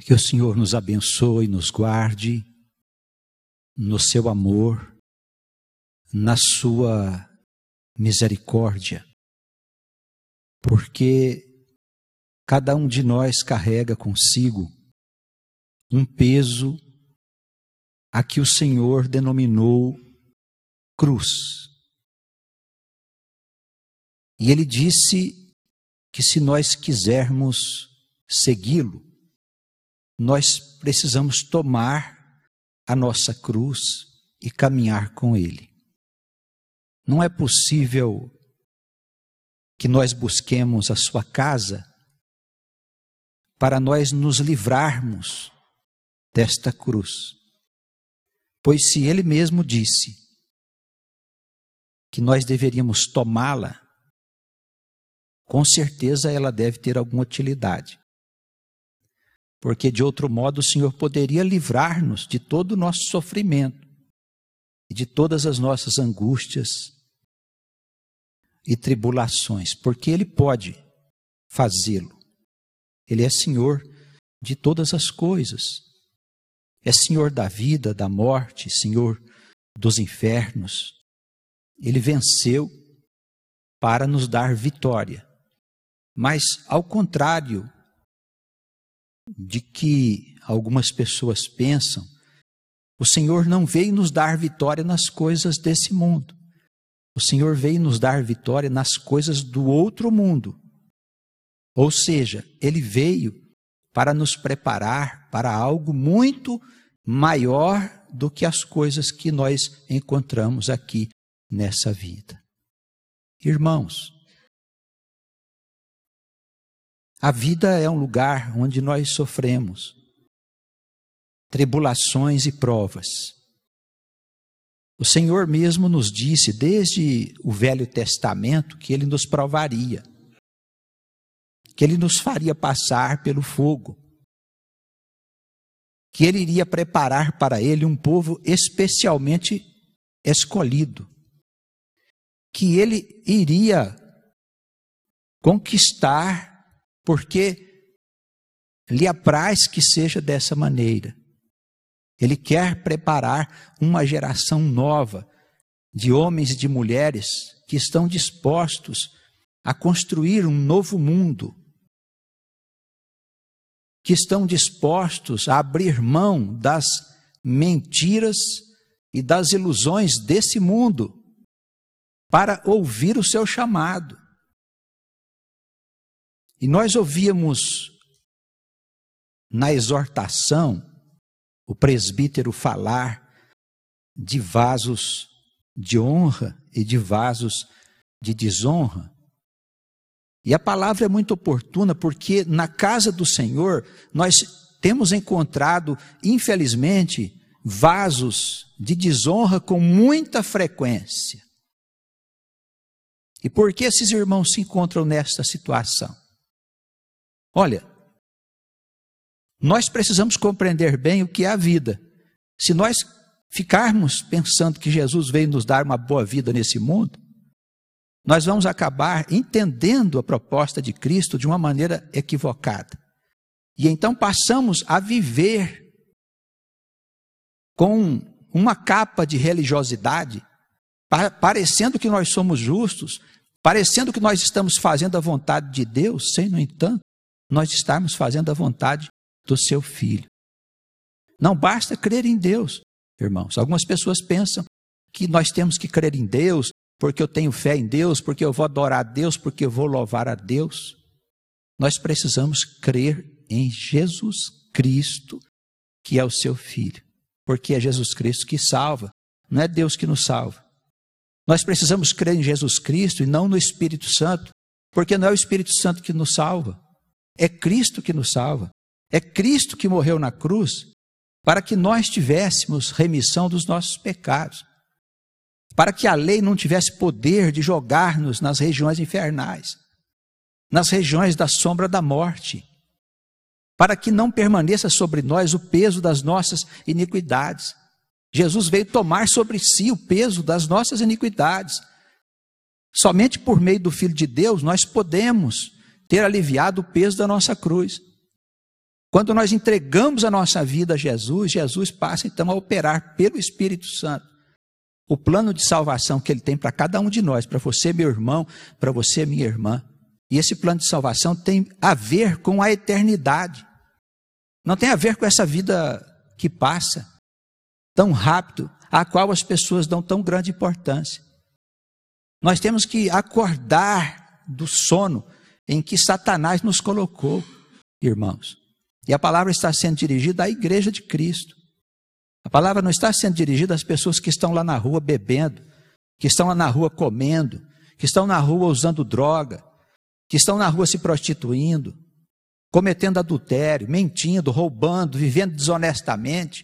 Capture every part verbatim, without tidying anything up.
Que o Senhor nos abençoe e nos guarde no seu amor, na sua misericórdia, porque cada um de nós carrega consigo um peso a que o Senhor denominou cruz. E Ele disse que se nós quisermos segui-lo, nós precisamos tomar a nossa cruz e caminhar com Ele. Não é possível que nós busquemos a sua casa para nós nos livrarmos desta cruz. Pois se Ele mesmo disse que nós deveríamos tomá-la, com certeza ela deve ter alguma utilidade. Porque de outro modo o Senhor poderia livrar-nos de todo o nosso sofrimento e de todas as nossas angústias e tribulações, porque Ele pode fazê-lo. Ele é Senhor de todas as coisas. É Senhor da vida, da morte, Senhor dos infernos. Ele venceu para nos dar vitória. Mas, ao contrário de que algumas pessoas pensam, o Senhor não veio nos dar vitória nas coisas desse mundo. O Senhor veio nos dar vitória nas coisas do outro mundo. Ou seja, Ele veio para nos preparar para algo muito maior do que as coisas que nós encontramos aqui nessa vida. Irmãos, a vida é um lugar onde nós sofremos tribulações e provas. O Senhor mesmo nos disse, desde o Velho Testamento, que Ele nos provaria, que Ele nos faria passar pelo fogo, que Ele iria preparar para Ele um povo especialmente escolhido, que Ele iria conquistar, porque lhe apraz que seja dessa maneira. Ele quer preparar uma geração nova de homens e de mulheres que estão dispostos a construir um novo mundo, que estão dispostos a abrir mão das mentiras e das ilusões desse mundo para ouvir o seu chamado. E nós ouvíamos na exortação o presbítero falar de vasos de honra e de vasos de desonra. E a palavra é muito oportuna porque na casa do Senhor nós temos encontrado, infelizmente, vasos de desonra com muita frequência. E por que esses irmãos se encontram nesta situação? Olha, nós precisamos compreender bem o que é a vida. Se nós ficarmos pensando que Jesus veio nos dar uma boa vida nesse mundo, nós vamos acabar entendendo a proposta de Cristo de uma maneira equivocada. E então passamos a viver com uma capa de religiosidade, parecendo que nós somos justos, parecendo que nós estamos fazendo a vontade de Deus, sem, no entanto, nós estarmos fazendo a vontade do seu Filho. Não basta crer em Deus, irmãos. Algumas pessoas pensam que nós temos que crer em Deus, porque eu tenho fé em Deus, porque eu vou adorar a Deus, porque eu vou louvar a Deus. Nós precisamos crer em Jesus Cristo, que é o seu Filho, porque é Jesus Cristo que salva, não é Deus que nos salva. Nós precisamos crer em Jesus Cristo e não no Espírito Santo, porque não é o Espírito Santo que nos salva, é Cristo que nos salva. É Cristo que morreu na cruz para que nós tivéssemos remissão dos nossos pecados, para que a lei não tivesse poder de jogar-nos nas regiões infernais, nas regiões da sombra da morte, para que não permaneça sobre nós o peso das nossas iniquidades. Jesus veio tomar sobre si o peso das nossas iniquidades. Somente por meio do Filho de Deus nós podemos ter aliviado o peso da nossa cruz. Quando nós entregamos a nossa vida a Jesus, Jesus passa então a operar pelo Espírito Santo o plano de salvação que Ele tem para cada um de nós, para você, meu irmão, para você, minha irmã. E esse plano de salvação tem a ver com a eternidade. Não tem a ver com essa vida que passa tão rápido, a qual as pessoas dão tão grande importância. Nós temos que acordar do sono em que Satanás nos colocou, irmãos. E a palavra está sendo dirigida à igreja de Cristo. A palavra não está sendo dirigida às pessoas que estão lá na rua bebendo, que estão lá na rua comendo, que estão na rua usando droga, que estão na rua se prostituindo, cometendo adultério, mentindo, roubando, vivendo desonestamente.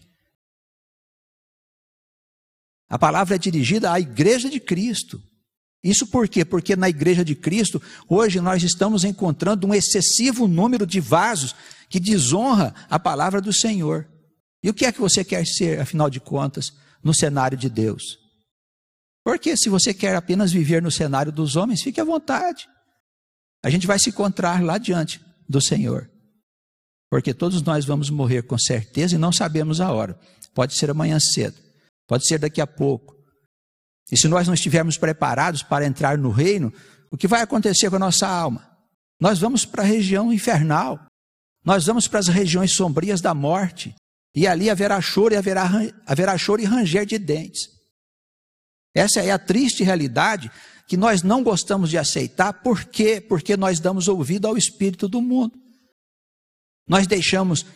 A palavra é dirigida à igreja de Cristo. Isso por quê? Porque na igreja de Cristo, hoje nós estamos encontrando um excessivo número de vasos que desonra a palavra do Senhor. E o que é que você quer ser, afinal de contas, no cenário de Deus? Porque se você quer apenas viver no cenário dos homens, fique à vontade. A gente vai se encontrar lá diante do Senhor. Porque todos nós vamos morrer com certeza e não sabemos a hora. Pode ser amanhã cedo, pode ser daqui a pouco. E se nós não estivermos preparados para entrar no reino, o que vai acontecer com a nossa alma? Nós vamos para a região infernal, nós vamos para as regiões sombrias da morte, e ali haverá choro e haverá, haverá choro e ranger de dentes. Essa é a triste realidade que nós não gostamos de aceitar. Por quê? Porque nós damos ouvido ao espírito do mundo. Nós deixamos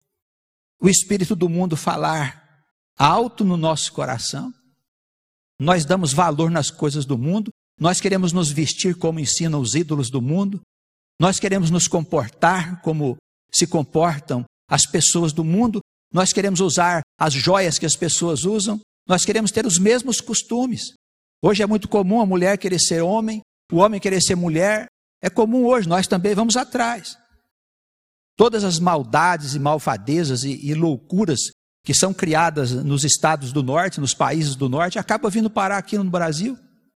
o espírito do mundo falar alto no nosso coração. Nós damos valor nas coisas do mundo. Nós queremos nos vestir como ensinam os ídolos do mundo. Nós queremos nos comportar como se comportam as pessoas do mundo. Nós queremos usar as joias que as pessoas usam. Nós queremos ter os mesmos costumes. Hoje é muito comum a mulher querer ser homem, o homem querer ser mulher. É comum hoje, nós também vamos atrás. Todas as maldades e malfadezas e, e loucuras que são criadas nos estados do norte, nos países do norte, acabam vindo parar aqui no Brasil.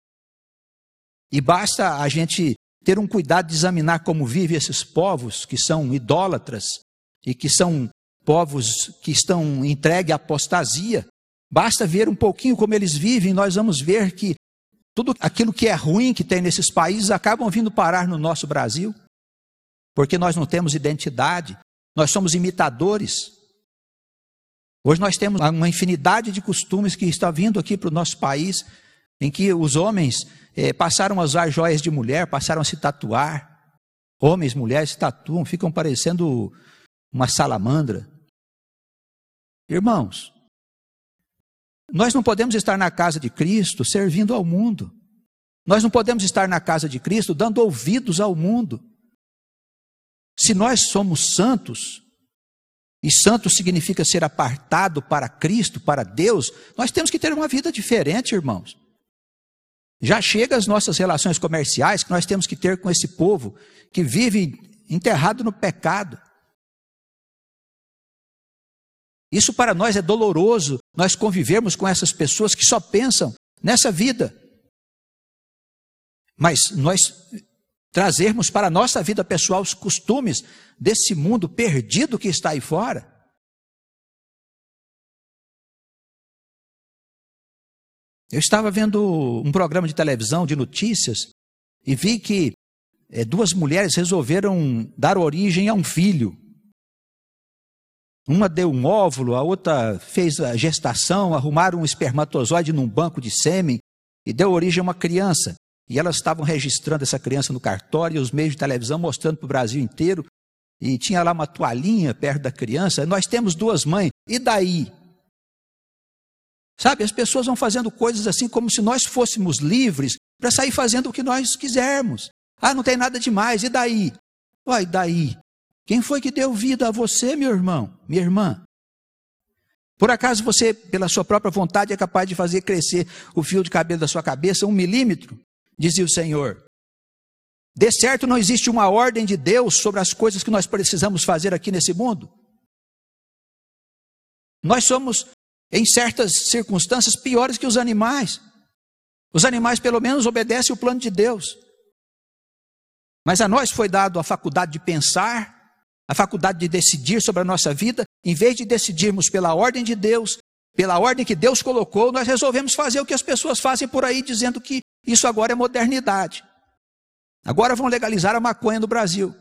E basta a gente ter um cuidado de examinar como vivem esses povos que são idólatras e que são povos que estão entregues à apostasia. Basta ver um pouquinho como eles vivem, nós vamos ver que tudo aquilo que é ruim que tem nesses países acabam vindo parar no nosso Brasil, porque nós não temos identidade, nós somos imitadores. Hoje nós temos uma infinidade de costumes que está vindo aqui para o nosso país, em que os homens eh, passaram a usar joias de mulher, passaram a se tatuar. Homens, mulheres se tatuam, ficam parecendo uma salamandra. Irmãos, nós não podemos estar na casa de Cristo servindo ao mundo. Nós não podemos estar na casa de Cristo dando ouvidos ao mundo. Se nós somos santos, e santo significa ser apartado para Cristo, para Deus, nós temos que ter uma vida diferente, irmãos. Já chega as nossas relações comerciais que nós temos que ter com esse povo que vive enterrado no pecado. Isso para nós é doloroso, nós convivermos com essas pessoas que só pensam nessa vida. Mas nós trazermos para a nossa vida pessoal os costumes desse mundo perdido que está aí fora. Eu estava vendo um programa de televisão de notícias e vi que é, duas mulheres resolveram dar origem a um filho. Uma deu um óvulo, a outra fez a gestação, arrumaram um espermatozoide num banco de sêmen e deu origem a uma criança. E elas estavam registrando essa criança no cartório e os meios de televisão mostrando para o Brasil inteiro. E tinha lá uma toalhinha perto da criança. Nós temos duas mães, e daí? Sabe, as pessoas vão fazendo coisas assim como se nós fôssemos livres para sair fazendo o que nós quisermos. Ah, não tem nada demais, e daí? Ué, e daí? Quem foi que deu vida a você, meu irmão, minha irmã? Por acaso você, pela sua própria vontade, é capaz de fazer crescer o fio de cabelo da sua cabeça um milímetro? Dizia o Senhor. De certo, não existe uma ordem de Deus sobre as coisas que nós precisamos fazer aqui nesse mundo. Nós somos, em certas circunstâncias, piores que os animais. Os animais, pelo menos, obedecem o plano de Deus. Mas a nós foi dado a faculdade de pensar, a faculdade de decidir sobre a nossa vida, em vez de decidirmos pela ordem de Deus, pela ordem que Deus colocou, nós resolvemos fazer o que as pessoas fazem por aí, dizendo que isso agora é modernidade. Agora vão legalizar a maconha no Brasil.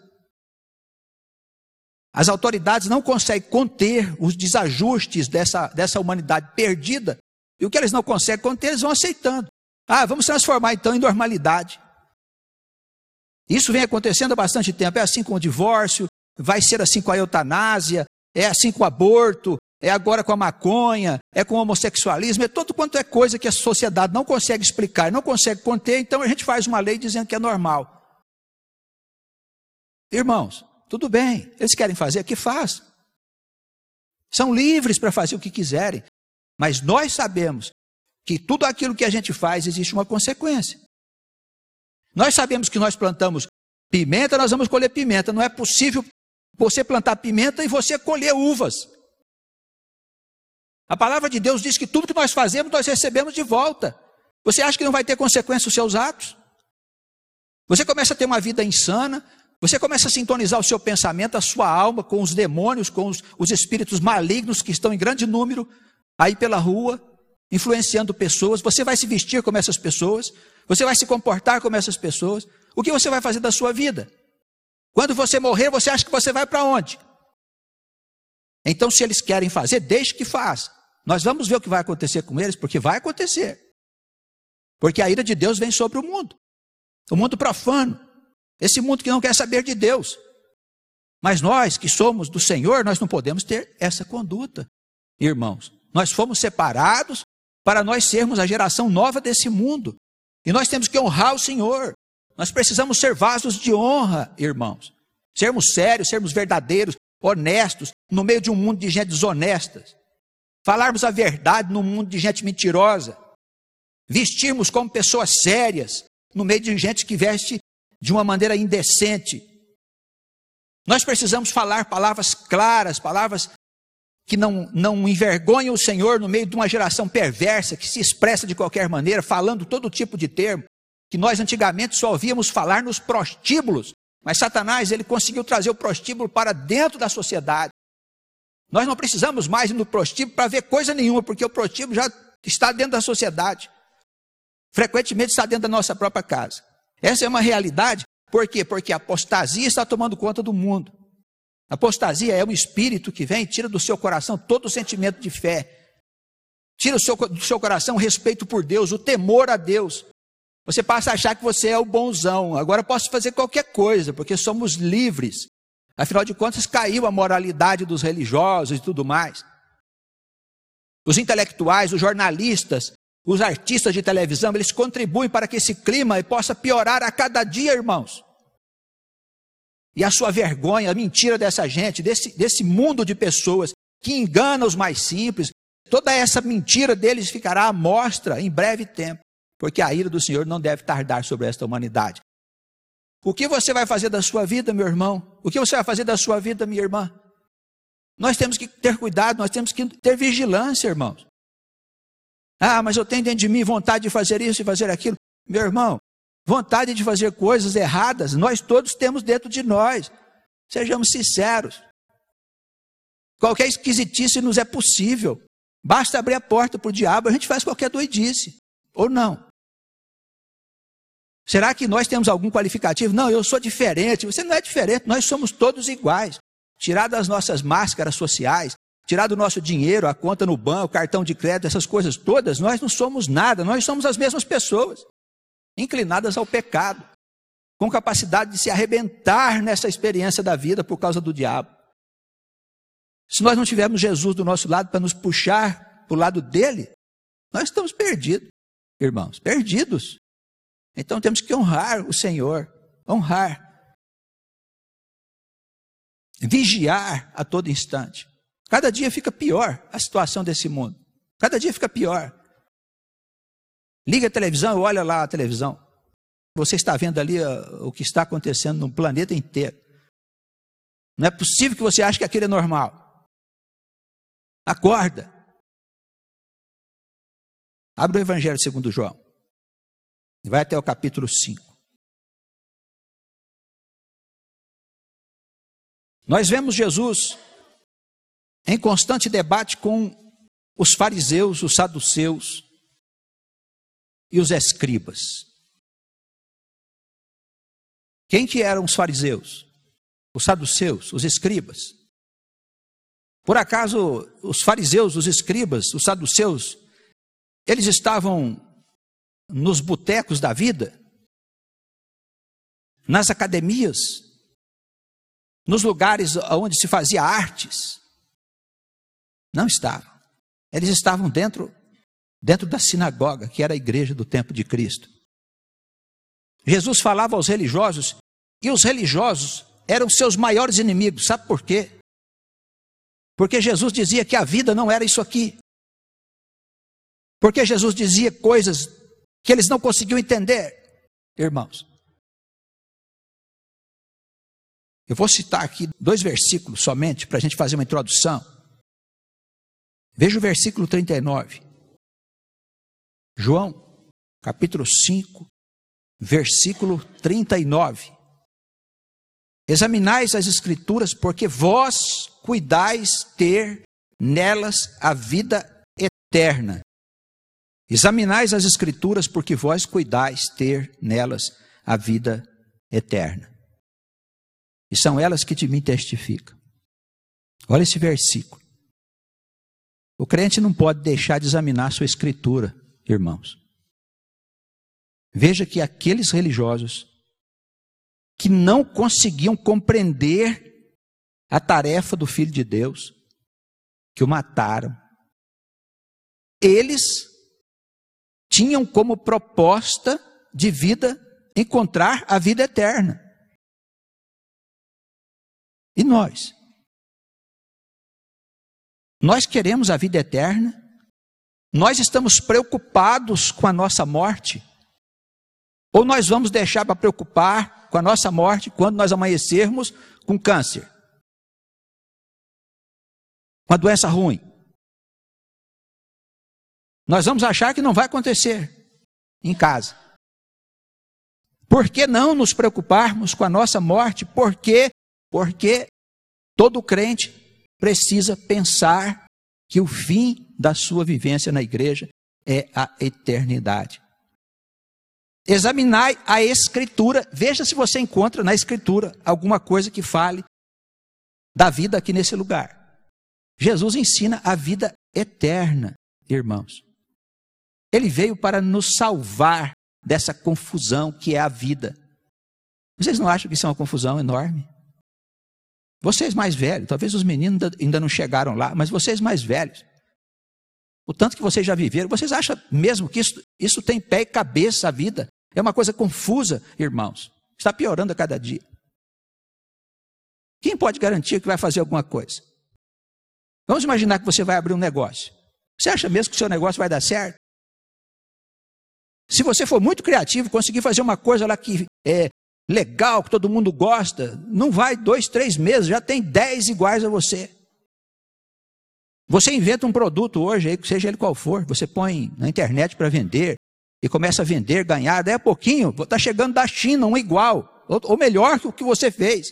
As autoridades não conseguem conter os desajustes dessa, dessa humanidade perdida, e o que eles não conseguem conter, eles vão aceitando. Ah, vamos transformar então em normalidade. Isso vem acontecendo há bastante tempo, é assim com o divórcio, vai ser assim com a eutanásia, é assim com o aborto, é agora com a maconha, é com o homossexualismo, é todo quanto é coisa que a sociedade não consegue explicar, não consegue conter, então a gente faz uma lei dizendo que é normal. Irmãos, tudo bem, eles querem fazer, que faz. São livres para fazer o que quiserem, mas nós sabemos que tudo aquilo que a gente faz existe uma consequência. Nós sabemos que nós plantamos pimenta, nós vamos colher pimenta. Não é possível você plantar pimenta e você colher uvas. A palavra de Deus diz que tudo que nós fazemos, nós recebemos de volta. Você acha que não vai ter consequência os seus atos? Você começa a ter uma vida insana, você começa a sintonizar o seu pensamento, a sua alma com os demônios, com os, os espíritos malignos que estão em grande número aí pela rua, influenciando pessoas. Você vai se vestir como essas pessoas, você vai se comportar como essas pessoas. O que você vai fazer da sua vida? Quando você morrer, você acha que você vai para onde? Então, se eles querem fazer, deixe que faça. Nós vamos ver o que vai acontecer com eles, porque vai acontecer. Porque a ira de Deus vem sobre o mundo. O mundo profano. Esse mundo que não quer saber de Deus. Mas nós que somos do Senhor, nós não podemos ter essa conduta, irmãos. Nós fomos separados para nós sermos a geração nova desse mundo. E nós temos que honrar o Senhor. Nós precisamos ser vasos de honra, irmãos. Sermos sérios, sermos verdadeiros, honestos, no meio de um mundo de gente desonesta. Falarmos a verdade no mundo de gente mentirosa. Vestirmos como pessoas sérias, no meio de gente que veste de uma maneira indecente. Nós precisamos falar palavras claras, palavras que não, não envergonham o Senhor no meio de uma geração perversa, que se expressa de qualquer maneira, falando todo tipo de termo, que nós antigamente só ouvíamos falar nos prostíbulos, mas Satanás, ele conseguiu trazer o prostíbulo para dentro da sociedade. Nós não precisamos mais ir no prostíbulo para ver coisa nenhuma, porque o prostíbulo já está dentro da sociedade. Frequentemente está dentro da nossa própria casa. Essa é uma realidade. Por quê? Porque a apostasia está tomando conta do mundo. A apostasia é um espírito que vem e tira do seu coração todo o sentimento de fé. Tira do seu, do seu coração o respeito por Deus, o temor a Deus. Você passa a achar que você é o bonzão. Agora eu posso fazer qualquer coisa, porque somos livres. Afinal de contas, caiu a moralidade dos religiosos e tudo mais. Os intelectuais, os jornalistas, os artistas de televisão, eles contribuem para que esse clima possa piorar a cada dia, irmãos. E a sua vergonha, a mentira dessa gente, desse, desse mundo de pessoas que engana os mais simples, toda essa mentira deles ficará à mostra em breve tempo, porque a ira do Senhor não deve tardar sobre esta humanidade. O que você vai fazer da sua vida, meu irmão? O que você vai fazer da sua vida, minha irmã? Nós temos que ter cuidado, nós temos que ter vigilância, irmãos. Ah, mas eu tenho dentro de mim vontade de fazer isso e fazer aquilo. Meu irmão, vontade de fazer coisas erradas, nós todos temos dentro de nós. Sejamos sinceros. Qualquer esquisitice nos é possível. Basta abrir a porta para o diabo, a gente faz qualquer doidice. Ou não? Será que nós temos algum qualificativo? Não, eu sou diferente. Você não é diferente, nós somos todos iguais. Tirar das nossas máscaras sociais, tirar do nosso dinheiro, a conta no banco, cartão de crédito, essas coisas todas, nós não somos nada, nós somos as mesmas pessoas, inclinadas ao pecado, com capacidade de se arrebentar nessa experiência da vida por causa do diabo. Se nós não tivermos Jesus do nosso lado para nos puxar para o lado dele, nós estamos perdidos, irmãos, perdidos. Então temos que honrar o Senhor, honrar, vigiar a todo instante. Cada dia fica pior a situação desse mundo. Cada dia fica pior. Liga a televisão, olha lá a televisão. Você está vendo ali uh, o que está acontecendo no planeta inteiro. Não é possível que você ache que aquilo é normal. Acorda. Abre o Evangelho segundo João. E vai até o capítulo cinco. Nós vemos Jesus em constante debate com os fariseus, os saduceus e os escribas. Quem que eram os fariseus? Os saduceus, os escribas? Por acaso os fariseus, os escribas, os saduceus, eles estavam nos botecos da vida? Nas academias? Nos lugares onde se fazia artes? Não estavam. Eles estavam dentro, dentro da sinagoga, que era a igreja do tempo de Cristo. Jesus falava aos religiosos, e os religiosos eram seus maiores inimigos. Sabe por quê? Porque Jesus dizia que a vida não era isso aqui. Porque Jesus dizia coisas que eles não conseguiam entender, irmãos. Eu vou citar aqui dois versículos somente, para a gente fazer uma introdução. Veja o versículo trinta e nove. João, capítulo cinco, versículo trinta e nove. Examinais as escrituras, porque vós cuidais ter nelas a vida eterna. Examinais as escrituras, porque vós cuidais ter nelas a vida eterna. E são elas que de mim testificam. Olha esse versículo. O crente não pode deixar de examinar sua escritura, irmãos. Veja que aqueles religiosos que não conseguiam compreender a tarefa do Filho de Deus, que o mataram, eles tinham como proposta de vida encontrar a vida eterna. E nós? Nós queremos a vida eterna? Nós estamos preocupados com a nossa morte? Ou nós vamos deixar para preocupar com a nossa morte quando nós amanhecermos com câncer? Uma doença ruim? Nós vamos achar que não vai acontecer em casa. Por que não nos preocuparmos com a nossa morte? Por quê? Porque todo crente precisa pensar que o fim da sua vivência na igreja é a eternidade. Examinai a Escritura, veja se você encontra na Escritura alguma coisa que fale da vida aqui nesse lugar. Jesus ensina a vida eterna, irmãos. Ele veio para nos salvar dessa confusão que é a vida. Vocês não acham que isso é uma confusão enorme? Vocês mais velhos, talvez os meninos ainda não chegaram lá, mas vocês mais velhos, o tanto que vocês já viveram, vocês acham mesmo que isso, isso tem pé e cabeça a vida? É uma coisa confusa, irmãos. Está piorando a cada dia. Quem pode garantir que vai fazer alguma coisa? Vamos imaginar que você vai abrir um negócio. Você acha mesmo que o seu negócio vai dar certo? Se você for muito criativo, conseguir fazer uma coisa lá que é legal, que todo mundo gosta, não vai dois, três meses, já tem dez iguais a você. Você inventa um produto hoje, seja ele qual for, você põe na internet para vender, e começa a vender, ganhar, daí a pouquinho, está chegando da China um igual, ou melhor que o que você fez.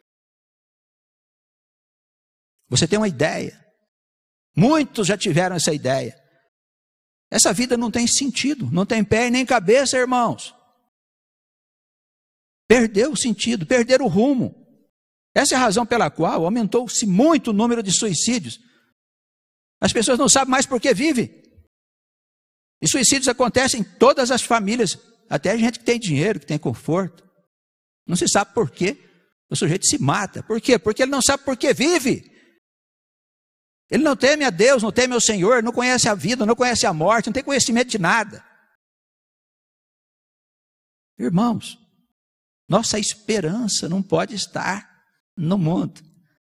Você tem uma ideia. Muitos já tiveram essa ideia. Essa vida não tem sentido, não tem pé e nem cabeça, irmãos. Perdeu o sentido, perderam o rumo. Essa é a razão pela qual aumentou-se muito o número de suicídios. As pessoas não sabem mais por que vivem. E suicídios acontecem em todas as famílias, até gente que tem dinheiro, que tem conforto. Não se sabe por quê. O sujeito se mata. Por quê? Porque ele não sabe por que vive. Ele não teme a Deus, não teme ao Senhor, não conhece a vida, não conhece a morte, não tem conhecimento de nada. Irmãos, nossa esperança não pode estar no mundo.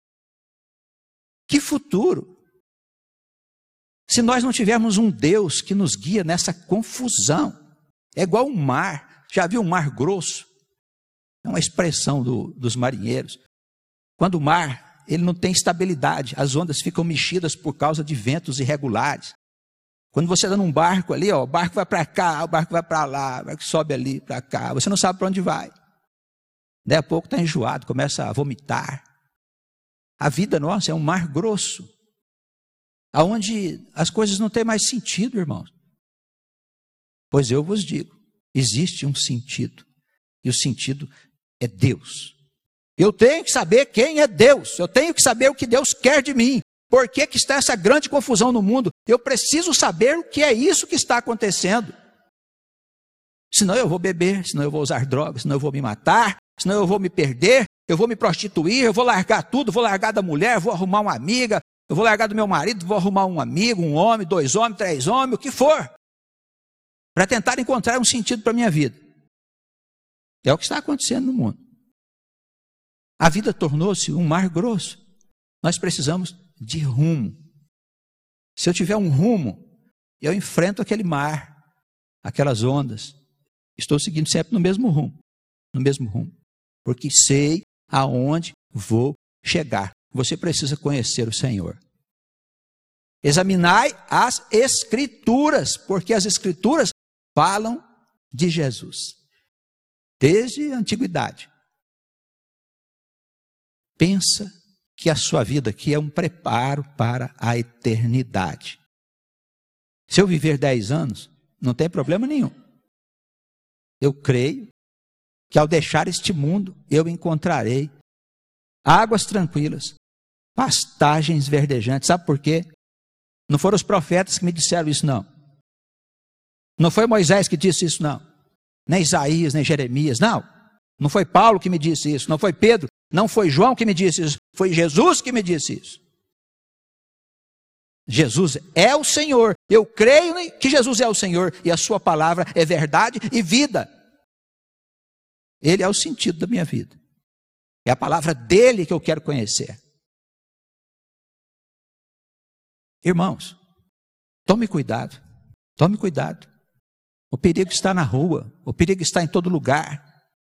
Que futuro? Se nós não tivermos um Deus que nos guia nessa confusão, é igual um mar. Já viu um mar grosso? É uma expressão do, dos marinheiros. Quando o mar, ele não tem estabilidade, as ondas ficam mexidas por causa de ventos irregulares. Quando você está num barco ali, ó, o barco vai para cá, o barco vai para lá, o barco sobe ali, para cá, você não sabe para onde vai. Daí a pouco está enjoado, começa a vomitar. A vida nossa é um mar grosso, aonde as coisas não têm mais sentido, irmãos. Pois eu vos digo, existe um sentido, e o sentido é Deus. Eu tenho que saber quem é Deus, eu tenho que saber o que Deus quer de mim. Por que que está essa grande confusão no mundo? Eu preciso saber o que é isso que está acontecendo. Senão eu vou beber, senão eu vou usar drogas, senão eu vou me matar, senão eu vou me perder, eu vou me prostituir, eu vou largar tudo, vou largar da mulher, vou arrumar uma amiga, eu vou largar do meu marido, vou arrumar um amigo, um homem, dois homens, três homens, o que for, para tentar encontrar um sentido para a minha vida. É o que está acontecendo no mundo. A vida tornou-se um mar grosso. Nós precisamos de rumo. Se eu tiver um rumo, eu enfrento aquele mar, aquelas ondas. Estou seguindo sempre no mesmo rumo, no mesmo rumo, porque sei aonde vou chegar. Você precisa conhecer o Senhor. Examinai as Escrituras, porque as Escrituras falam de Jesus, desde a antiguidade. Pensa que a sua vida aqui é um preparo para a eternidade. Se eu viver dez anos, não tem problema nenhum. Eu creio que ao deixar este mundo, eu encontrarei águas tranquilas, pastagens verdejantes. Sabe por quê? Não foram os profetas que me disseram isso, não. Não foi Moisés que disse isso, não. Nem Isaías, nem Jeremias, não. Não foi Paulo que me disse isso, não foi Pedro, não foi João que me disse isso, foi Jesus que me disse isso. Jesus é o Senhor. Eu creio que Jesus é o Senhor e a sua palavra é verdade e vida. Ele é o sentido da minha vida. É a palavra dele que eu quero conhecer. Irmãos, tome cuidado. Tome cuidado. O perigo está na rua, o perigo está em todo lugar.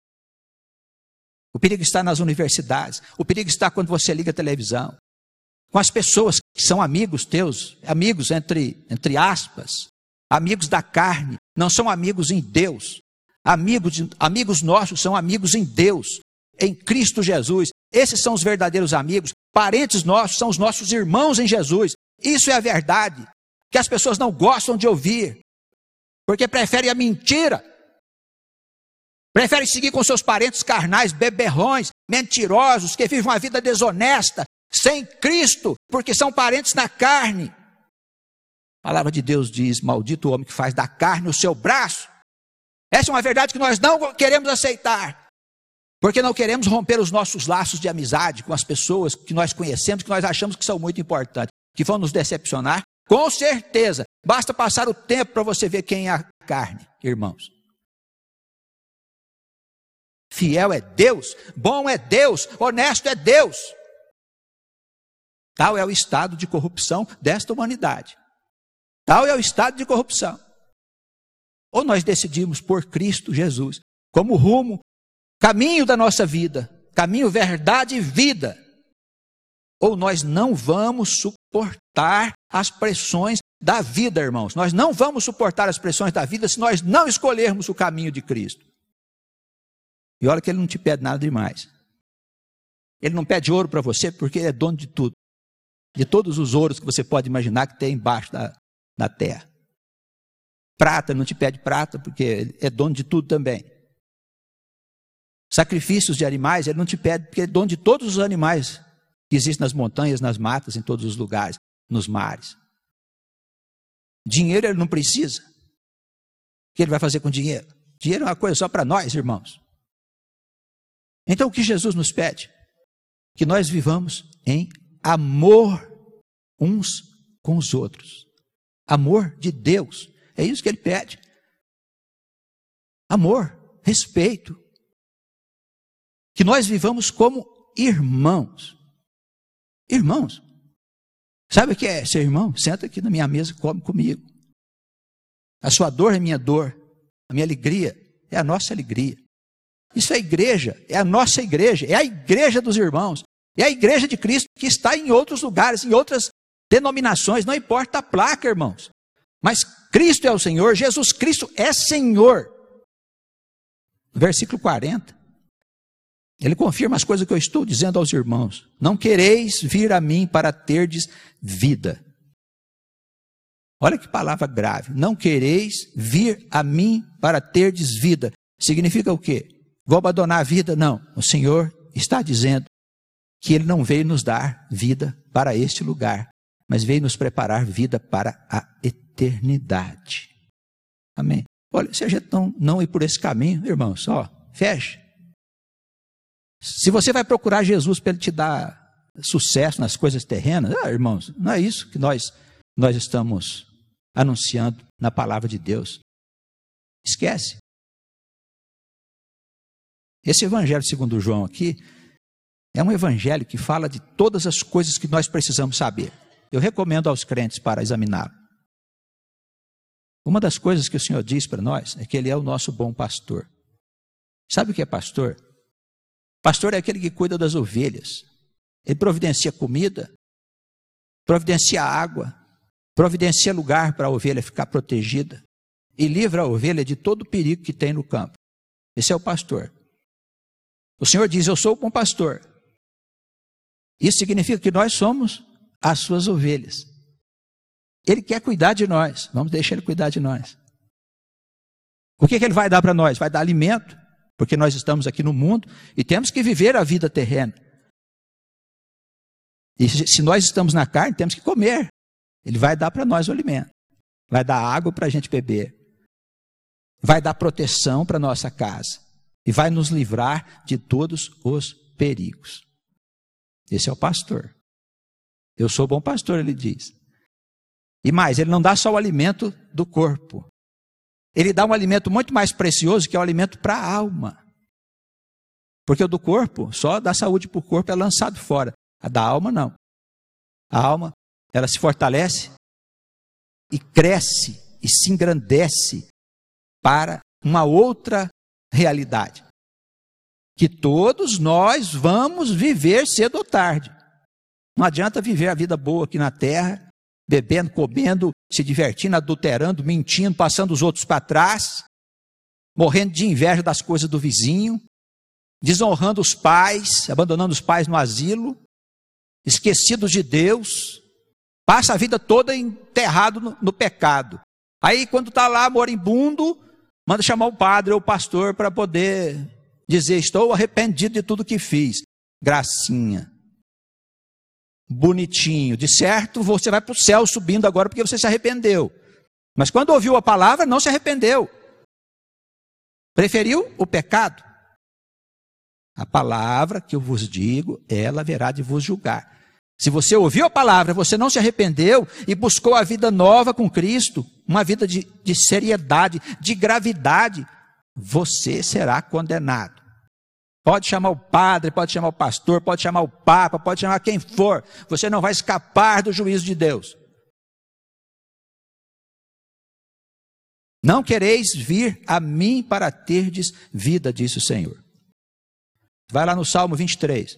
O perigo está nas universidades, o perigo está quando você liga a televisão. Com as pessoas que são amigos teus, amigos entre, entre aspas, amigos da carne, não são amigos em Deus. Amigos, de, amigos nossos são amigos em Deus, em Cristo Jesus. Esses são os verdadeiros amigos. Parentes nossos são os nossos irmãos em Jesus. Isso é a verdade, que as pessoas não gostam de ouvir, porque preferem a mentira. Preferem seguir com seus parentes carnais, beberrões, mentirosos, que vivem uma vida desonesta, sem Cristo, porque são parentes na carne. A palavra de Deus diz: maldito o homem que faz da carne o seu braço. Essa é uma verdade que nós não queremos aceitar, porque não queremos romper os nossos laços de amizade com as pessoas que nós conhecemos, que nós achamos que são muito importantes, que vão nos decepcionar. Com certeza, basta passar o tempo para você ver quem é a carne, irmãos. Fiel é Deus, bom é Deus, honesto é Deus. Tal é o estado de corrupção desta humanidade. Tal é o estado de corrupção. Ou nós decidimos por Cristo Jesus como rumo, caminho da nossa vida, caminho, verdade e vida. Ou nós não vamos suportar as pressões da vida, irmãos. Nós não vamos suportar as pressões da vida se nós não escolhermos o caminho de Cristo. E olha que ele não te pede nada demais. Ele não pede ouro para você porque ele é dono de tudo. De todos os ouros que você pode imaginar que tem embaixo da, da terra. Prata, ele não te pede prata porque ele é dono de tudo também. Sacrifícios de animais, ele não te pede porque ele é dono de todos os animais que existem nas montanhas, nas matas, em todos os lugares, nos mares. Dinheiro ele não precisa. O que ele vai fazer com dinheiro? Dinheiro é uma coisa só para nós, irmãos. Então o que Jesus nos pede? Que nós vivamos em amor uns com os outros. Amor de Deus. É isso que ele pede. Amor, respeito. Que nós vivamos como irmãos. Irmãos. Sabe o que é ser irmão? Senta aqui na minha mesa e come comigo. A sua dor é minha dor. A minha alegria é a nossa alegria. Isso é igreja, é a nossa igreja, é a igreja dos irmãos, é a igreja de Cristo que está em outros lugares, em outras denominações, não importa a placa, irmãos. Mas Cristo é o Senhor, Jesus Cristo é Senhor. No versículo quarenta, Ele confirma as coisas que eu estou dizendo aos irmãos. Não quereis vir a mim para terdes vida. Olha que palavra grave. Não quereis vir a mim para terdes vida. Significa o quê? Vou abandonar a vida? Não. O Senhor está dizendo que Ele não veio nos dar vida para este lugar, mas veio nos preparar vida para a eternidade. Amém. Olha, se a gente não, não ir por esse caminho, irmãos, ó, fecha. Se você vai procurar Jesus para Ele te dar sucesso nas coisas terrenas, ah, irmãos, não é isso que nós, nós estamos anunciando na palavra de Deus. Esquece. Esse evangelho segundo João aqui é um evangelho que fala de todas as coisas que nós precisamos saber. Eu recomendo aos crentes para examiná-lo. Uma das coisas que o Senhor diz para nós é que Ele é o nosso bom pastor. Sabe o que é pastor? Pastor é aquele que cuida das ovelhas. Ele providencia comida, providencia água, providencia lugar para a ovelha ficar protegida e livra a ovelha de todo o perigo que tem no campo. Esse é o pastor. O Senhor diz, eu sou o bom pastor. Isso significa que nós somos as suas ovelhas. Ele quer cuidar de nós. Vamos deixar Ele cuidar de nós. O que, que Ele vai dar para nós? Vai dar alimento, porque nós estamos aqui no mundo e temos que viver a vida terrena. E se nós estamos na carne, temos que comer. Ele vai dar para nós o alimento. Vai dar água para a gente beber. Vai dar proteção para a nossa casa. E vai nos livrar de todos os perigos. Esse é o pastor. Eu sou bom pastor, ele diz. E mais, ele não dá só o alimento do corpo. Ele dá um alimento muito mais precioso, que é o alimento para a alma. Porque o do corpo, só dá saúde para o corpo, é lançado fora. A da alma, não. A alma, ela se fortalece e cresce e se engrandece para uma outra realidade. Que todos nós vamos viver cedo ou tarde. Não adianta viver a vida boa aqui na terra, bebendo, comendo, se divertindo, adulterando, mentindo, passando os outros para trás, morrendo de inveja das coisas do vizinho, desonrando os pais, abandonando os pais no asilo, esquecidos de Deus, passa a vida toda enterrado no, no pecado. Aí quando está lá moribundo, manda chamar o padre ou o pastor para poder dizer, estou arrependido de tudo que fiz. Gracinha. Bonitinho. De certo, você vai para o céu subindo agora porque você se arrependeu. Mas quando ouviu a palavra, não se arrependeu. Preferiu o pecado. A palavra que eu vos digo, ela haverá de vos julgar. Se você ouviu a palavra, você não se arrependeu e buscou a vida nova com Cristo, uma vida de, de seriedade, de gravidade, você será condenado. Pode chamar o padre, pode chamar o pastor, pode chamar o papa, pode chamar quem for. Você não vai escapar do juízo de Deus. Não quereis vir a mim para terdes vida, disse o Senhor. Vai lá no Salmo vinte e três.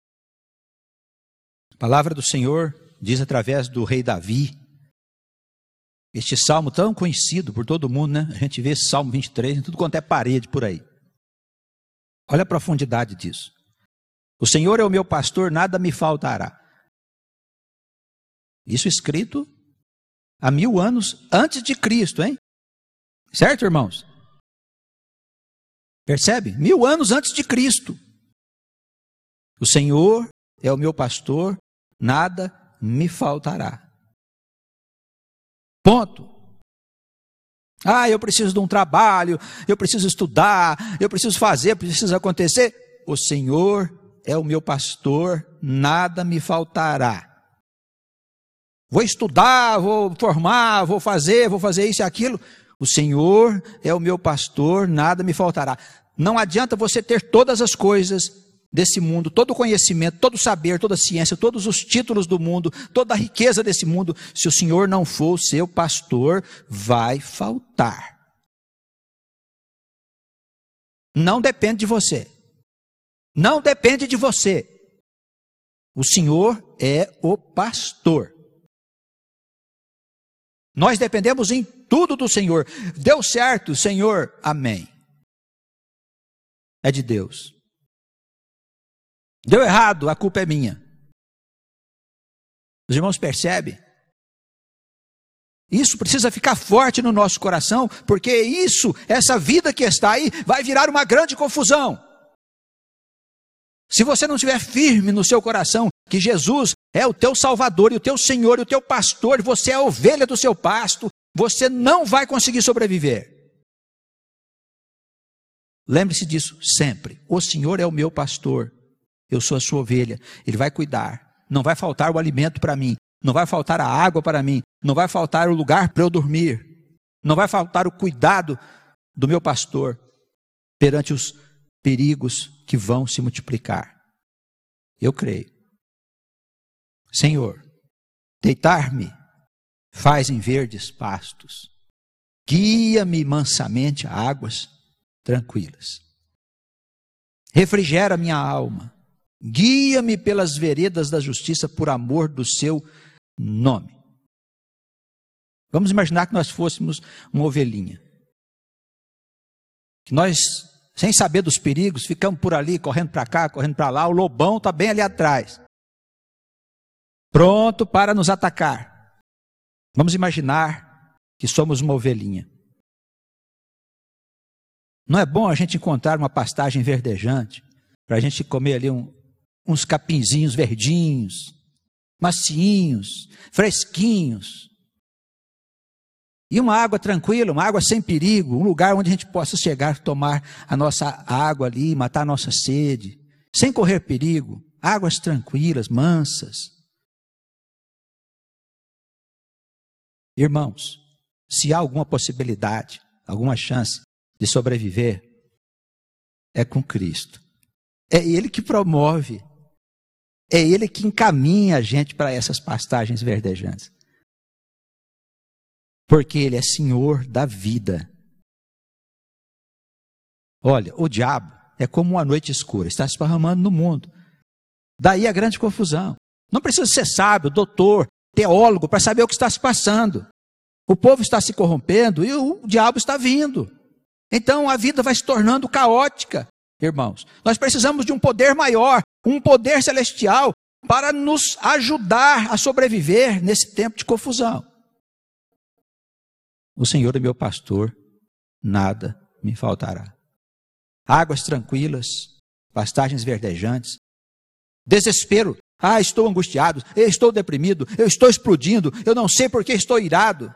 A palavra do Senhor diz através do rei Davi. Este salmo tão conhecido por todo mundo, né? A gente vê esse Salmo vinte e três em tudo quanto é parede por aí. Olha a profundidade disso. O Senhor é o meu pastor, nada me faltará. Isso escrito há mil anos antes de Cristo, hein? Certo, irmãos? Percebe? Mil anos antes de Cristo. O Senhor é o meu pastor, nada me faltará. Ponto. Ah, eu preciso de um trabalho, eu preciso estudar, eu preciso fazer, precisa acontecer. O Senhor é o meu pastor, nada me faltará. Vou estudar, vou formar, vou fazer, vou fazer isso e aquilo. O Senhor é o meu pastor, nada me faltará. Não adianta você ter todas as coisas desse mundo, todo o conhecimento, todo o saber, toda a ciência, todos os títulos do mundo, toda a riqueza desse mundo, se o Senhor não for o seu pastor, vai faltar. Não depende de você. Não depende de você. O Senhor é o pastor. Nós dependemos em tudo do Senhor. Deu certo, Senhor, amém. É de Deus. Deu errado, a culpa é minha. Os irmãos percebem? Isso precisa ficar forte no nosso coração, porque isso, essa vida que está aí, vai virar uma grande confusão. Se você não estiver firme no seu coração, que Jesus é o teu Salvador, e o teu Senhor, e o teu pastor, você é a ovelha do seu pasto, você não vai conseguir sobreviver. Lembre-se disso sempre. O Senhor é o meu pastor, eu sou a sua ovelha, Ele vai cuidar. Não vai faltar o alimento para mim, não vai faltar a água para mim, não vai faltar o lugar para eu dormir, não vai faltar o cuidado do meu pastor perante os perigos que vão se multiplicar. Eu creio. Senhor, deitar-me faz em verdes pastos, guia-me mansamente a águas tranquilas. Refrigera minha alma, guia-me pelas veredas da justiça por amor do seu nome. Vamos imaginar que nós fôssemos uma ovelhinha, que nós, sem saber dos perigos, ficamos por ali, correndo para cá, correndo para lá, o lobão está bem ali atrás, pronto para nos atacar. Vamos imaginar que somos uma ovelhinha. Não é bom a gente encontrar uma pastagem verdejante, para a gente comer ali um, uns capinzinhos verdinhos, macinhos, fresquinhos, e uma água tranquila, uma água sem perigo, um lugar onde a gente possa chegar, tomar a nossa água ali, matar a nossa sede, sem correr perigo, águas tranquilas, mansas. Irmãos, se há alguma possibilidade, alguma chance de sobreviver, é com Cristo. É Ele que promove, é Ele que encaminha a gente para essas pastagens verdejantes. Porque Ele é Senhor da vida. Olha, o diabo é como uma noite escura, está se esparramando no mundo. Daí a grande confusão. Não precisa ser sábio, doutor, teólogo, para saber o que está se passando. O povo está se corrompendo e o diabo está vindo. Então a vida vai se tornando caótica, irmãos. Nós precisamos de um poder maior, um poder celestial, para nos ajudar a sobreviver nesse tempo de confusão. O Senhor é meu pastor, nada me faltará. Águas tranquilas, pastagens verdejantes, desespero. Ah, estou angustiado, eu estou deprimido, eu estou explodindo, eu não sei por que estou irado.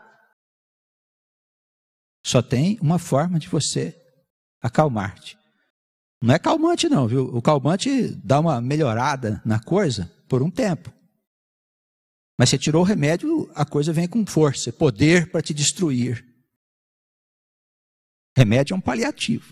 Só tem uma forma de você acalmar-te. Não é calmante não, viu? O calmante dá uma melhorada na coisa por um tempo. Mas você tirou o remédio, a coisa vem com força, poder para te destruir. Remédio é um paliativo.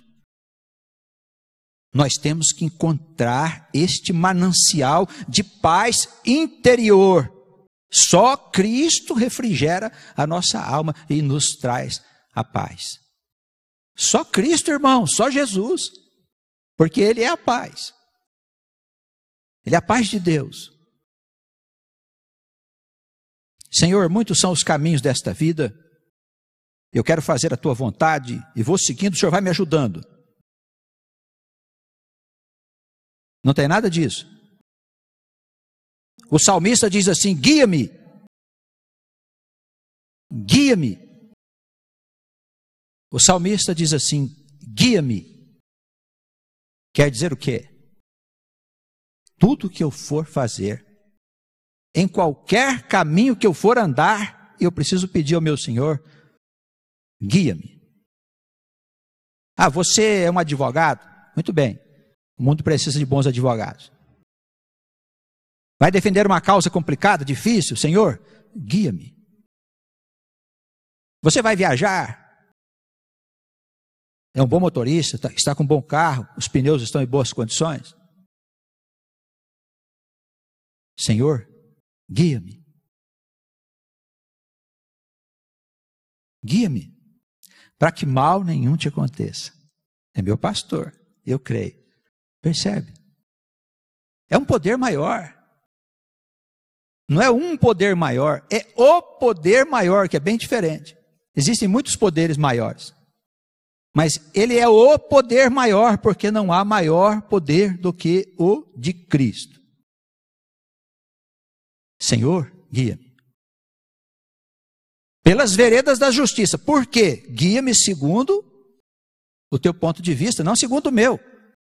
Nós temos que encontrar este manancial de paz interior. Só Cristo refrigera a nossa alma e nos traz a paz. Só Cristo, irmão, só Jesus. Porque Ele é a paz. Ele é a paz de Deus. Senhor, muitos são os caminhos desta vida. Eu quero fazer a Tua vontade e vou seguindo, o Senhor vai me ajudando. Não tem nada disso. O salmista diz assim: guia-me. Guia-me. O salmista diz assim: guia-me. Quer dizer o quê? Tudo que eu for fazer, em qualquer caminho que eu for andar, eu preciso pedir ao meu Senhor: guia-me. Ah, você é um advogado? Muito bem. O mundo precisa de bons advogados. Vai defender uma causa complicada, difícil? Senhor, guia-me. Você vai viajar? É um bom motorista, está com um bom carro, os pneus estão em boas condições? Senhor, guia-me. Guia-me, para que mal nenhum te aconteça. É meu pastor, eu creio. Percebe? É um poder maior. Não é um poder maior, é o poder maior, que é bem diferente. Existem muitos poderes maiores. Mas ele é o poder maior, porque não há maior poder do que o de Cristo. Senhor, guia-me pelas veredas da justiça. Por quê? Guia-me segundo o teu ponto de vista, não segundo o meu.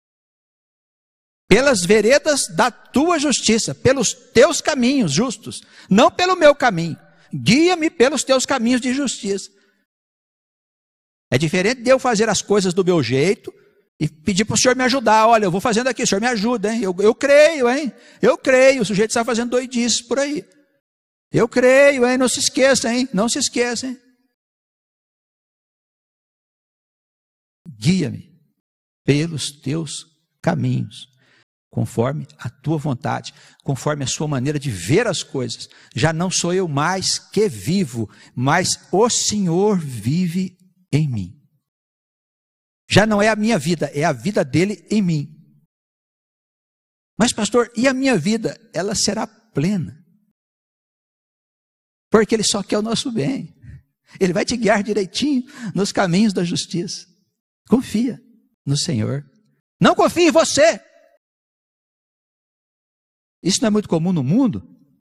Pelas veredas da tua justiça, pelos teus caminhos justos, não pelo meu caminho. Guia-me pelos teus caminhos de justiça. É diferente de eu fazer as coisas do meu jeito e pedir para o senhor me ajudar. Olha, eu vou fazendo aqui, o senhor me ajuda, hein? Eu, eu creio, hein? Eu creio, o sujeito está fazendo doidices por aí. Eu creio, hein? Não se esqueça, hein? Não se esqueça, hein? Guia-me pelos teus caminhos, conforme a tua vontade, conforme a sua maneira de ver as coisas. Já não sou eu mais que vivo, mas o Senhor vive em mim. Já não é a minha vida, é a vida dele em mim. Mas pastor, e a minha vida? Ela será plena. Porque ele só quer o nosso bem. Ele vai te guiar direitinho nos caminhos da justiça. Confia no Senhor. Não confie em você. Isso não é muito comum no mundo?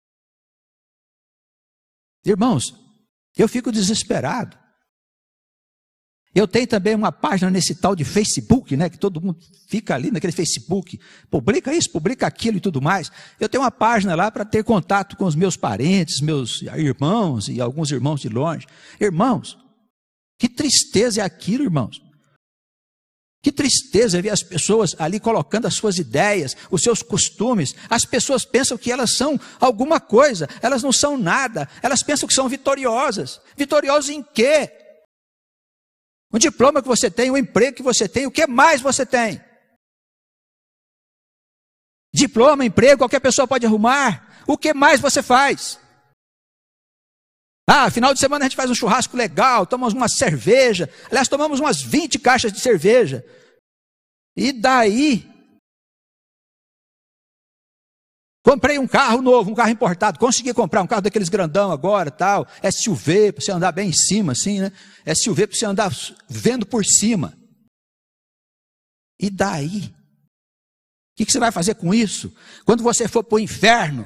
Irmãos, eu fico desesperado. Eu tenho também uma página nesse tal de Facebook, né, que todo mundo fica ali naquele Facebook, publica isso, publica aquilo e tudo mais. Eu tenho uma página lá para ter contato com os meus parentes, meus irmãos e alguns irmãos de longe. Irmãos, que tristeza é aquilo, irmãos. Que tristeza é ver as pessoas ali colocando as suas ideias, os seus costumes. As pessoas pensam que elas são alguma coisa, elas não são nada. Elas pensam que são vitoriosas. Vitoriosas em quê? Um diploma que você tem, um emprego que você tem, o que mais você tem? Diploma, emprego, qualquer pessoa pode arrumar. O que mais você faz? Ah, final de semana a gente faz um churrasco legal, tomamos uma cerveja. Aliás, tomamos umas vinte caixas de cerveja. E daí? Comprei um carro novo, um carro importado. Consegui comprar um carro daqueles grandão agora, tal. S U V, para você andar bem em cima, assim, né? S U V para você andar vendo por cima. E daí? O que, que você vai fazer com isso? Quando você for para o inferno?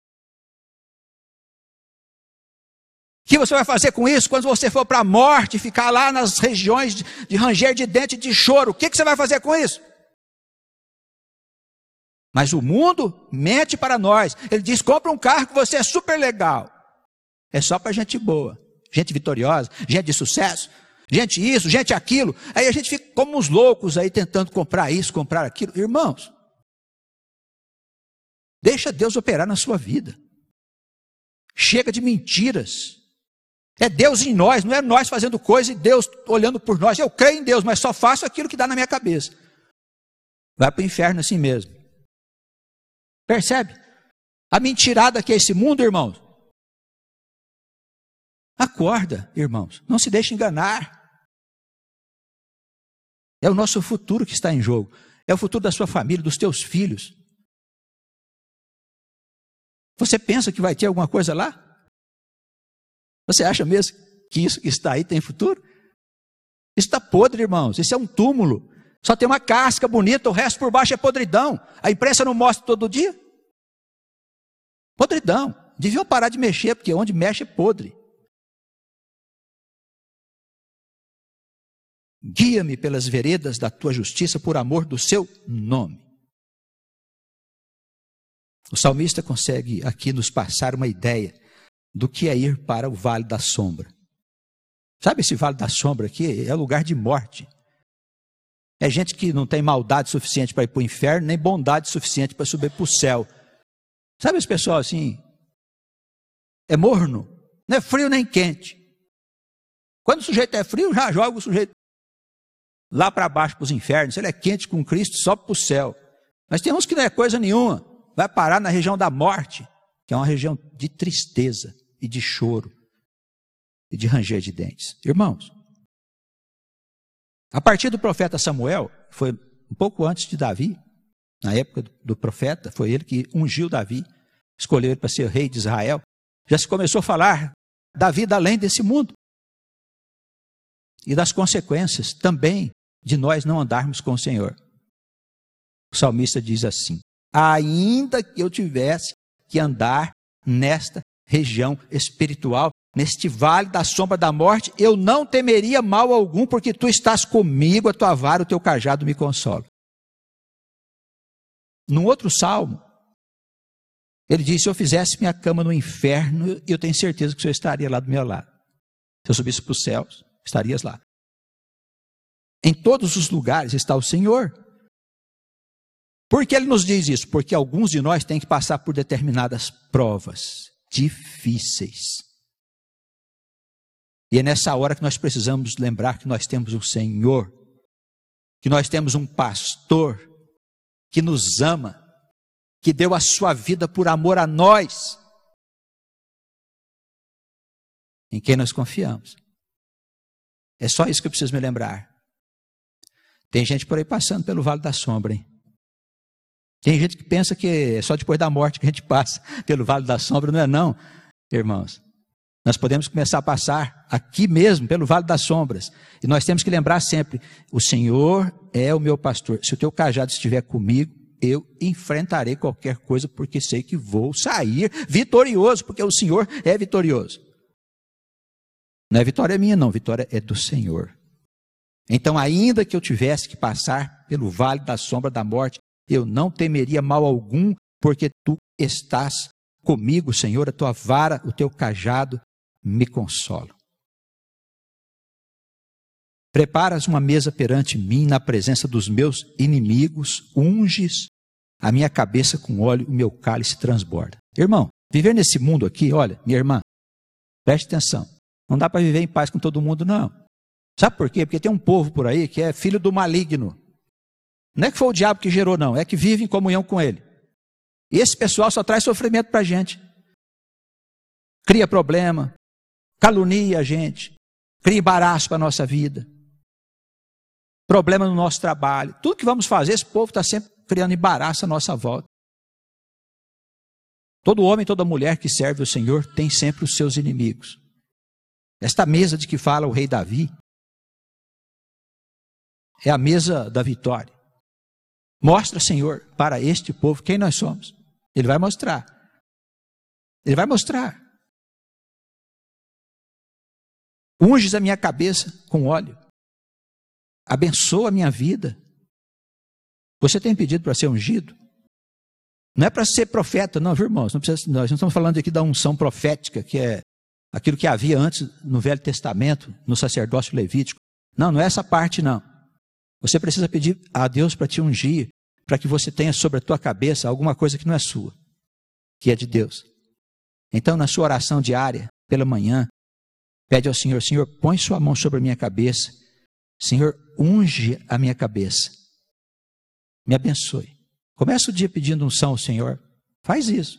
O que você vai fazer com isso quando você for para a morte, ficar lá nas regiões de, de ranger de dente e de choro? O que, que você vai fazer com isso? Mas o mundo mente para nós. Ele diz, compra um carro que você é super legal. É só para gente boa, gente vitoriosa, gente de sucesso, gente isso, gente aquilo. Aí a gente fica como uns loucos aí tentando comprar isso, comprar aquilo. Irmãos, deixa Deus operar na sua vida. Chega de mentiras. É Deus em nós, não é nós fazendo coisa e Deus olhando por nós. Eu creio em Deus, mas só faço aquilo que dá na minha cabeça. Vai para o inferno assim mesmo. Percebe? A mentirada que é esse mundo, irmãos. Acorda, irmãos. Não se deixe enganar. É o nosso futuro que está em jogo. É o futuro da sua família, dos teus filhos. Você pensa que vai ter alguma coisa lá? Você acha mesmo que isso que está aí tem futuro? Isso está podre, irmãos. Isso é um túmulo. Só tem uma casca bonita, o resto por baixo é podridão. A imprensa não mostra todo dia? Podridão. Deviam parar de mexer, porque onde mexe é podre. Guia-me pelas veredas da tua justiça por amor do seu nome. O salmista consegue aqui nos passar uma ideia do que é ir para o vale da sombra. Sabe esse vale da sombra aqui? É lugar de morte. É gente que não tem maldade suficiente para ir para o inferno, nem bondade suficiente para subir para o céu. Sabe esse pessoal assim? É morno, não é frio nem quente. Quando o sujeito é frio, já joga o sujeito lá para baixo para os infernos. Se ele é quente com Cristo, sobe para o céu. Mas tem uns que não é coisa nenhuma. Vai parar na região da morte, que é uma região de tristeza e de choro e de ranger de dentes. Irmãos, a partir do profeta Samuel, foi um pouco antes de Davi, na época do profeta, foi ele que ungiu Davi, escolheu ele para ser rei de Israel, já se começou a falar da vida além desse mundo. e das consequências também de nós não andarmos com o Senhor. O salmista diz assim: ainda que eu tivesse que andar nesta região espiritual, neste vale da sombra da morte, eu não temeria mal algum, porque tu estás comigo, a tua vara, o teu cajado me consolam. Num outro salmo, ele diz: se eu fizesse minha cama no inferno, eu tenho certeza que o Senhor estaria lá do meu lado. Se eu subisse para os céus, estarias lá. Em todos os lugares está o Senhor. Por que ele nos diz isso? Porque alguns de nós têm que passar por determinadas provas difíceis. E é nessa hora que nós precisamos lembrar que nós temos um Senhor, que nós temos um pastor que nos ama, que deu a sua vida por amor a nós, em quem nós confiamos. É só isso que eu preciso me lembrar. Tem gente por aí passando pelo vale da sombra, hein? Tem gente que pensa que é só depois da morte que a gente passa pelo vale da sombra. Não é não, irmãos. Nós podemos começar a passar aqui mesmo pelo vale das sombras. E nós temos que lembrar sempre: o Senhor é o meu pastor. Se o teu cajado estiver comigo, eu enfrentarei qualquer coisa, porque sei que vou sair vitorioso, porque o Senhor é vitorioso. Não é vitória minha não, vitória é do Senhor. Então, ainda que eu tivesse que passar pelo vale da sombra da morte, eu não temeria mal algum, porque tu estás comigo, Senhor, a tua vara, o teu cajado me consolam. Preparas uma mesa perante mim na presença dos meus inimigos, unges a minha cabeça com óleo, o meu cálice transborda. Irmão, viver nesse mundo aqui, olha, minha irmã, preste atenção, não dá para viver em paz com todo mundo, não. Sabe por quê? Porque tem um povo por aí que é filho do maligno. Não é que foi o diabo que gerou, não, é que vive em comunhão com ele. E esse pessoal só traz sofrimento para a gente. Cria problema, calunia a gente, cria embaraço para a nossa vida, problema no nosso trabalho. Tudo que vamos fazer, esse povo está sempre criando embaraço à nossa volta. Todo homem, toda mulher que serve o Senhor tem sempre os seus inimigos. Esta mesa de que fala o rei Davi é a mesa da vitória. Mostra, Senhor, para este povo quem nós somos. Ele vai mostrar. Ele vai mostrar. Unges a minha cabeça com óleo. Abençoa a minha vida. Você tem pedido para ser ungido? Não é para ser profeta, não, viu, irmãos? Não precisa, nós não estamos falando aqui da unção profética, que é aquilo que havia antes no Velho Testamento, no sacerdócio levítico. Não, não é essa parte, não. Você precisa pedir a Deus para te ungir, para que você tenha sobre a tua cabeça alguma coisa que não é sua, que é de Deus. Então, na sua oração diária, pela manhã, pede ao Senhor: Senhor, põe sua mão sobre a minha cabeça. Senhor, unge a minha cabeça. Me abençoe. Começa o dia pedindo unção ao Senhor. Faz isso.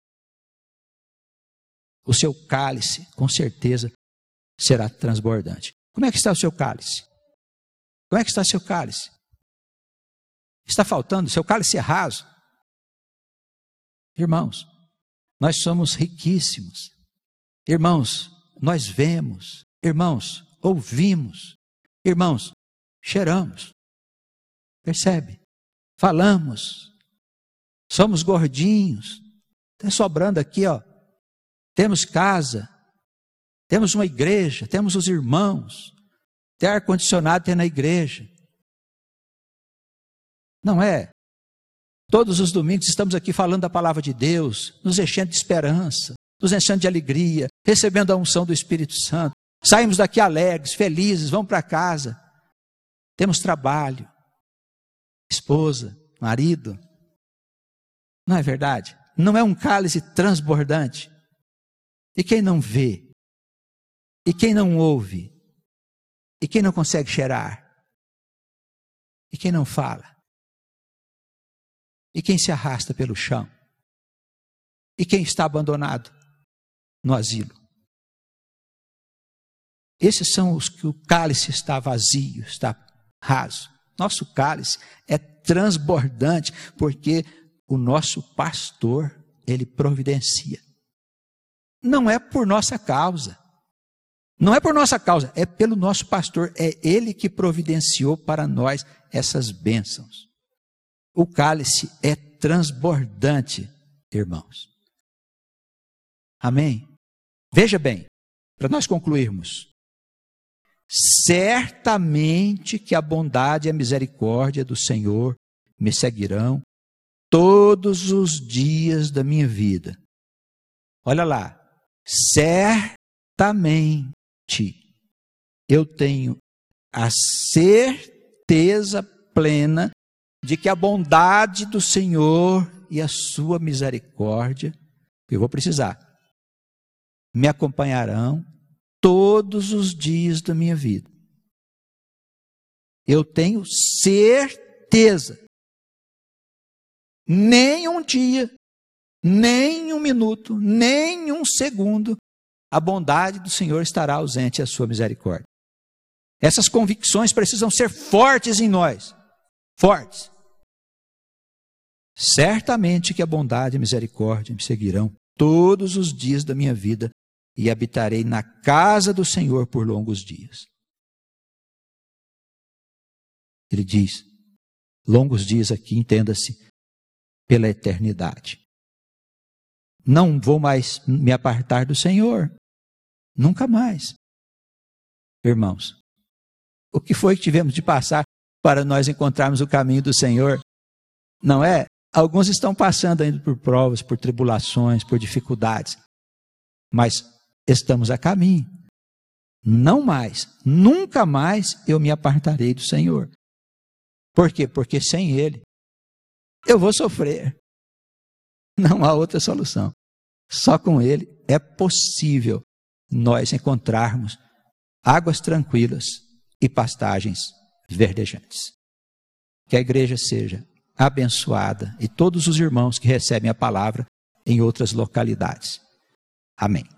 O seu cálice, com certeza, será transbordante. Como é que está o seu cálice? Como é que está o seu cálice? Está faltando? Seu cálice é raso? Irmãos, nós somos riquíssimos. Irmãos, nós vemos. Irmãos, ouvimos. Irmãos, cheiramos. Percebe? Falamos. Somos gordinhos. Está sobrando aqui, ó. Temos casa. Temos uma igreja. Temos os irmãos. Tem ar-condicionado, tem na igreja. Não é? Todos os domingos estamos aqui falando da palavra de Deus, nos enchendo de esperança, nos enchendo de alegria, recebendo a unção do Espírito Santo. Saímos daqui alegres, felizes, vamos para casa. Temos trabalho, esposa, marido. Não é verdade? Não é um cálice transbordante. E quem não vê? E quem não ouve? E quem não consegue cheirar? E quem não fala? E quem se arrasta pelo chão? E quem está abandonado no asilo? Esses são os que o cálice está vazio, está raso. Nosso cálice é transbordante, porque o nosso pastor, ele providencia. Não é por nossa causa. Não é por nossa causa, é pelo nosso pastor. É ele que providenciou para nós essas bênçãos. O cálice é transbordante, irmãos. Amém? Veja bem, para nós concluirmos. Certamente que a bondade e a misericórdia do Senhor me seguirão todos os dias da minha vida. Olha lá, certamente eu tenho a certeza plena de que a bondade do Senhor e a sua misericórdia, que eu vou precisar, me acompanharão todos os dias da minha vida. Eu tenho certeza. Nem um dia, nem um minuto, nem um segundo, a bondade do Senhor estará ausente à sua misericórdia. Essas convicções precisam ser fortes em nós. Fortes. Certamente que a bondade e a misericórdia me seguirão todos os dias da minha vida e habitarei na casa do Senhor por longos dias. Ele diz, longos dias aqui, entenda-se, pela eternidade. Não vou mais me apartar do Senhor. Nunca mais. Irmãos, o que foi que tivemos de passar para nós encontrarmos o caminho do Senhor? Não é? Alguns estão passando ainda por provas, por tribulações, por dificuldades. Mas estamos a caminho. Não mais, nunca mais eu me apartarei do Senhor. Por quê? Porque sem Ele eu vou sofrer. Não há outra solução. Só com Ele é possível nós encontrarmos águas tranquilas e pastagens verdejantes. Que a igreja seja abençoada e todos os irmãos que recebem a palavra em outras localidades. Amém.